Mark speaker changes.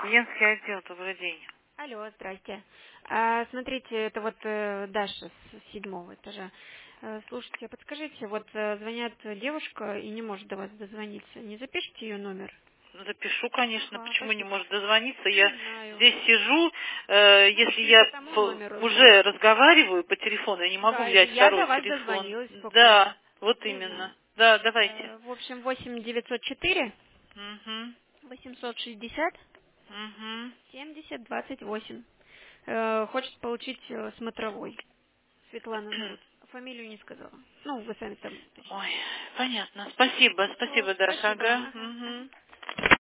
Speaker 1: Клиентский отдел, добрый день.
Speaker 2: Алло, здрасте. Смотрите, это вот Даша с 7-го этажа. Слушайте, подскажите, вот звонят девушка и не может до вас дозвониться. Не запишите ее номер?
Speaker 1: Запишу, конечно. Почему не
Speaker 2: Спасибо.
Speaker 1: может дозвониться?
Speaker 2: Не
Speaker 1: Я
Speaker 2: знаю.
Speaker 1: здесь сижу,
Speaker 2: Ну,
Speaker 1: если
Speaker 2: не
Speaker 1: я
Speaker 2: по тому номеру.
Speaker 1: уже разговариваю по телефону, я не могу
Speaker 2: Да,
Speaker 1: взять
Speaker 2: я
Speaker 1: второй
Speaker 2: до вас
Speaker 1: телефон.
Speaker 2: дозвонилась спокойно.
Speaker 1: Да, вот
Speaker 2: Не знаю.
Speaker 1: именно. Да, давайте.
Speaker 2: В общем, 8 904
Speaker 1: Угу,
Speaker 2: 860
Speaker 1: угу.
Speaker 2: 70 28. Хочет получить смотровой. Светлана зовут. Фамилию не сказала. Ну, вы сами там уточните.
Speaker 1: Ой, понятно. Спасибо,
Speaker 2: Все,
Speaker 1: спасибо, Даша.
Speaker 2: спасибо.
Speaker 1: Ага.
Speaker 2: Ага, ага.
Speaker 1: Угу.